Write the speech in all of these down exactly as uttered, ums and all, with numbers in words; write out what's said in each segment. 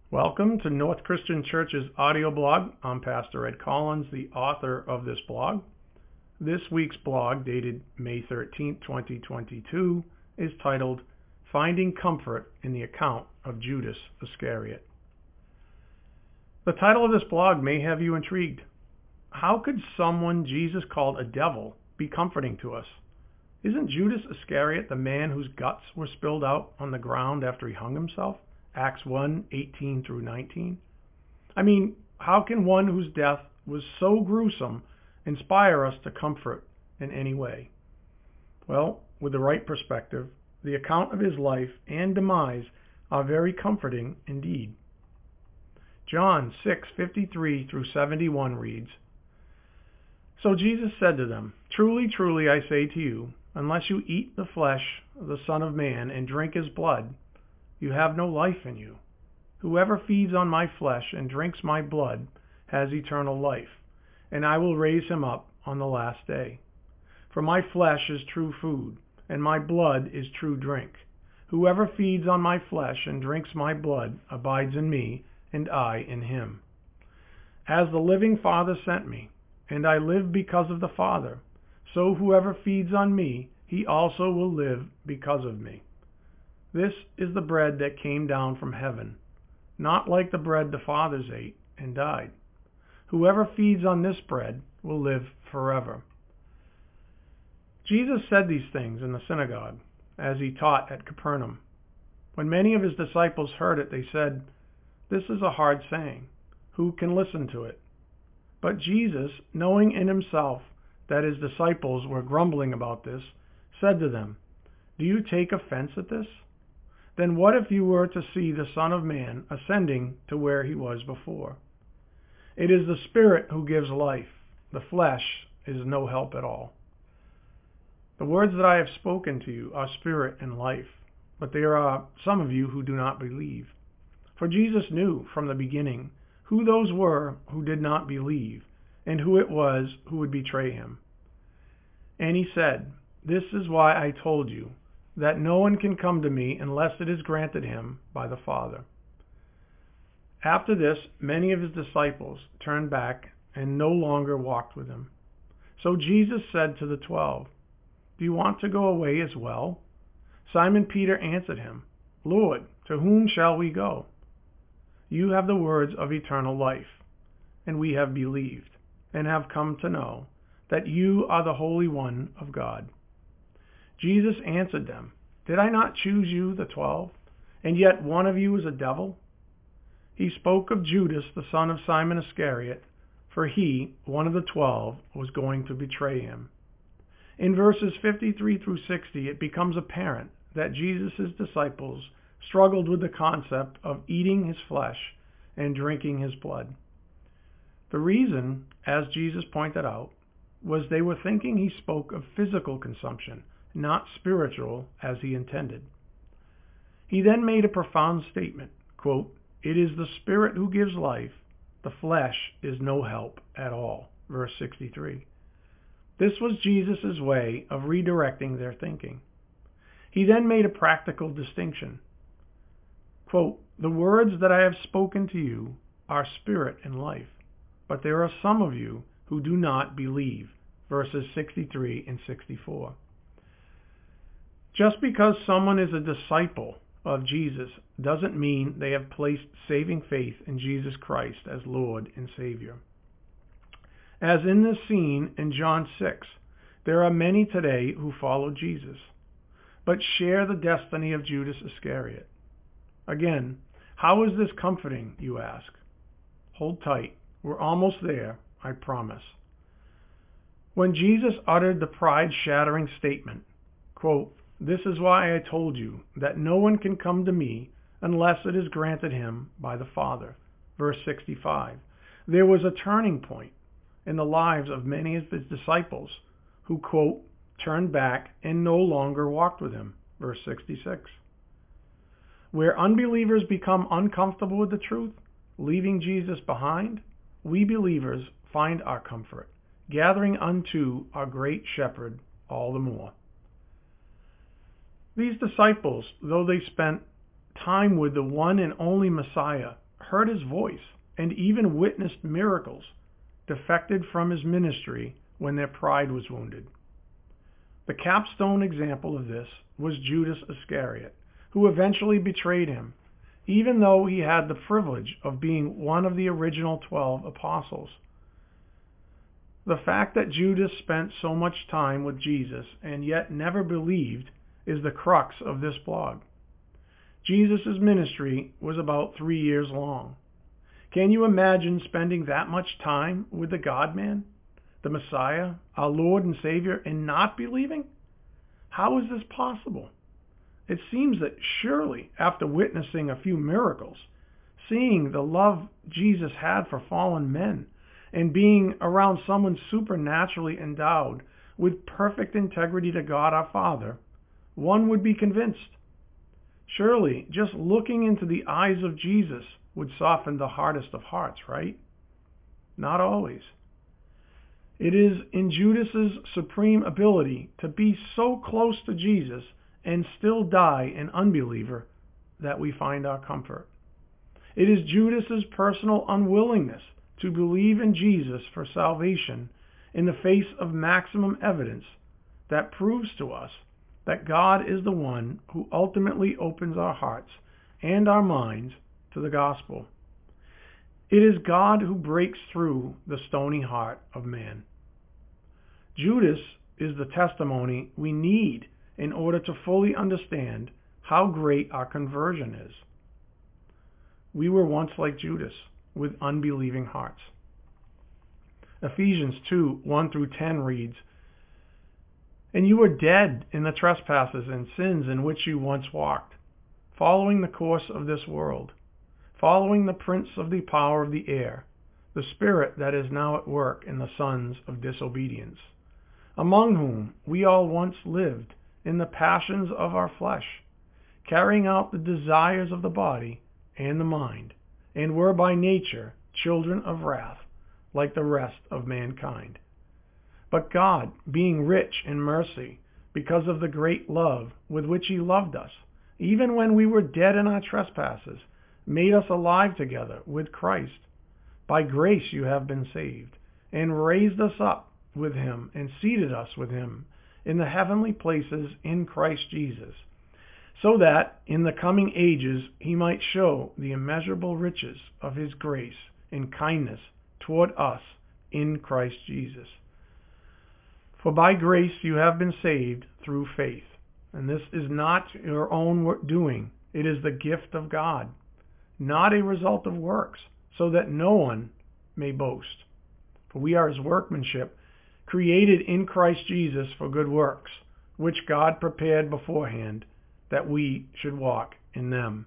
Welcome to North Christian Church's audio blog. I'm Pastor Ed Collins, the author of this blog. This week's blog, dated May thirteenth, twenty twenty-two, is titled Finding Comfort in the Account of Judas Iscariot. The title of this blog may have you intrigued. How could someone Jesus called a devil be comforting to us? Isn't Judas Iscariot the man whose guts were spilled out on the ground after he hung himself? Acts one, eighteen through nineteen. I mean, how can one whose death was so gruesome inspire us to comfort in any way? Well, with the right perspective, the account of his life and demise are very comforting indeed. John six, fifty-three through seventy-one reads, So Jesus said to them, Truly, truly, I say to you, unless you eat the flesh of the Son of Man and drink his blood, you have no life in you. Whoever feeds on my flesh and drinks my blood has eternal life, and I will raise him up on the last day. For my flesh is true food, and my blood is true drink. Whoever feeds on my flesh and drinks my blood abides in me, and I in him. As the living Father sent me, and I live because of the Father, so whoever feeds on me, he also will live because of me. This is the bread that came down from heaven, not like the bread the fathers ate and died. Whoever feeds on this bread will live forever. Jesus said these things in the synagogue as he taught at Capernaum. When many of his disciples heard it, they said, This is a hard saying. Who can listen to it? But Jesus, knowing in himself that his disciples were grumbling about this, said to them, Do you take offense at this? Then what if you were to see the Son of Man ascending to where he was before? It is the Spirit who gives life. The flesh is no help at all. The words that I have spoken to you are spirit and life, but there are some of you who do not believe. For Jesus knew from the beginning who those were who did not believe, and who it was who would betray him. And he said, This is why I told you, that no one can come to me unless it is granted him by the Father. After this, many of his disciples turned back and no longer walked with him. So Jesus said to the twelve, Do you want to go away as well? Simon Peter answered him, Lord, to whom shall we go? You have the words of eternal life, and we have believed, and have come to know that you are the Holy One of God. Jesus answered them, Did I not choose you, the twelve, and yet one of you is a devil? He spoke of Judas, the son of Simon Iscariot, for he, one of the twelve, was going to betray him. In verses fifty-three through sixty, it becomes apparent that Jesus' disciples struggled with the concept of eating his flesh and drinking his blood. The reason, as Jesus pointed out, was they were thinking he spoke of physical consumption, not spiritual as he intended. He then made a profound statement, quote, It is the Spirit who gives life, the flesh is no help at all, verse sixty-three. This was Jesus' way of redirecting their thinking. He then made a practical distinction. Quote, The words that I have spoken to you are spirit and life, but there are some of you who do not believe, verses sixty-three and sixty-four. Just because someone is a disciple of Jesus doesn't mean they have placed saving faith in Jesus Christ as Lord and Savior. As in this scene in John six, there are many today who follow Jesus, but share the destiny of Judas Iscariot. Again, how is this comforting, you ask? Hold tight. We're almost there, I promise. When Jesus uttered the pride-shattering statement, quote, This is why I told you that no one can come to me unless it is granted him by the Father, verse sixty-five, there was a turning point in the lives of many of his disciples who, quote, turned back and no longer walked with him, verse sixty-six. Where unbelievers become uncomfortable with the truth, leaving Jesus behind, we believers find our comfort, gathering unto our great shepherd all the more. These disciples, though they spent time with the one and only Messiah, heard his voice and even witnessed miracles, defected from his ministry when their pride was wounded. The capstone example of this was Judas Iscariot, who eventually betrayed him, even though he had the privilege of being one of the original twelve apostles. The fact that Judas spent so much time with Jesus and yet never believed is the crux of this blog. Jesus' ministry was about three years long. Can you imagine spending that much time with the God-man, the Messiah, our Lord and Savior, and not believing? How is this possible? It seems that surely after witnessing a few miracles, seeing the love Jesus had for fallen men, and being around someone supernaturally endowed with perfect integrity to God our Father, one would be convinced. Surely just looking into the eyes of Jesus would soften the hardest of hearts, right? Not always. It is in Judas's supreme ability to be so close to Jesus and still die an unbeliever that we find our comfort. It is Judas's personal unwillingness to believe in Jesus for salvation in the face of maximum evidence that proves to us that God is the one who ultimately opens our hearts and our minds to the gospel. It is God who breaks through the stony heart of man. Judas is the testimony we need in order to fully understand how great our conversion is. We were once like Judas, with unbelieving hearts. Ephesians two, one through ten reads, "And you were dead in the trespasses and sins in which you once walked, following the course of this world, following the prince of the power of the air, the spirit that is now at work in the sons of disobedience, among whom we all once lived in the passions of our flesh, carrying out the desires of the body and the mind, and were by nature children of wrath, like the rest of mankind. But God, being rich in mercy, because of the great love with which he loved us, even when we were dead in our trespasses, made us alive together with Christ. By grace you have been saved, and raised us up with him, and seated us with him in the heavenly places in Christ Jesus, so that in the coming ages he might show the immeasurable riches of his grace and kindness toward us in Christ Jesus. For by grace you have been saved through faith, and this is not your own doing, it is the gift of God, not a result of works, so that no one may boast. For we are his workmanship, created in Christ Jesus for good works, which God prepared beforehand that we should walk in them."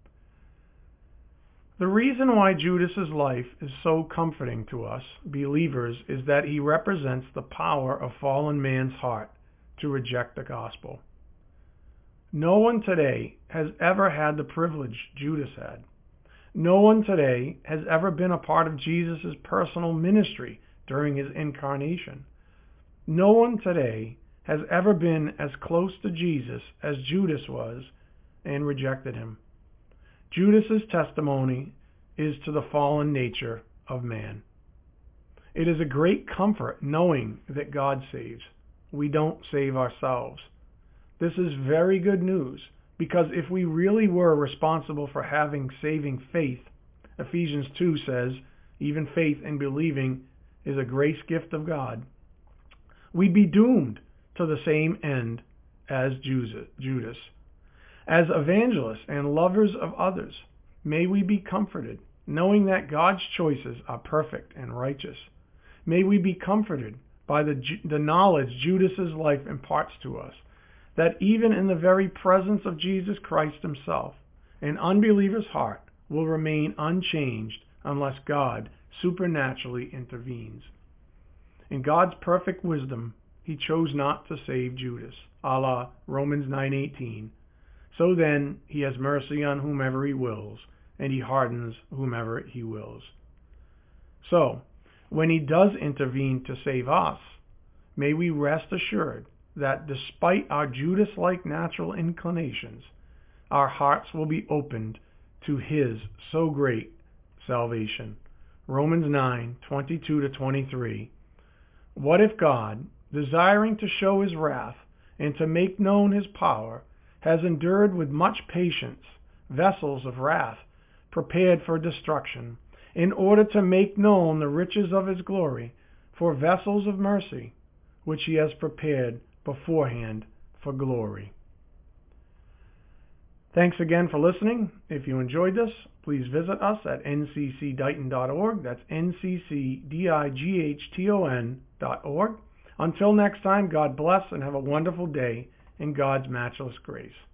The reason why Judas's life is so comforting to us, believers, is that he represents the power of fallen man's heart to reject the gospel. No one today has ever had the privilege Judas had. No one today has ever been a part of Jesus' personal ministry during his incarnation. No one today has ever been as close to Jesus as Judas was and rejected him. Judas's testimony is to the fallen nature of man. It is a great comfort knowing that God saves. We don't save ourselves. This is very good news, because if we really were responsible for having saving faith, Ephesians two says, even faith in believing is a grace gift of God, we'd be doomed to the same end as Judas. As evangelists and lovers of others, may we be comforted, knowing that God's choices are perfect and righteous. May we be comforted by the, the knowledge Judas's life imparts to us, that even in the very presence of Jesus Christ himself, an unbeliever's heart will remain unchanged unless God supernaturally intervenes. In God's perfect wisdom, he chose not to save Judas, a la Romans nine eighteen. So then, he has mercy on whomever he wills, and he hardens whomever he wills. So, when he does intervene to save us, may we rest assured that despite our Judas-like natural inclinations, our hearts will be opened to his so great salvation. Romans nine twenty-two to twenty-three. What if God, desiring to show his wrath and to make known his power, has endured with much patience vessels of wrath prepared for destruction, in order to make known the riches of his glory for vessels of mercy, which he has prepared beforehand for glory. Thanks again for listening. If you enjoyed this, please visit us at n c c dighton dot org. That's N C C D I G H T O N dot org. Until next time, God bless and have a wonderful day in God's matchless grace.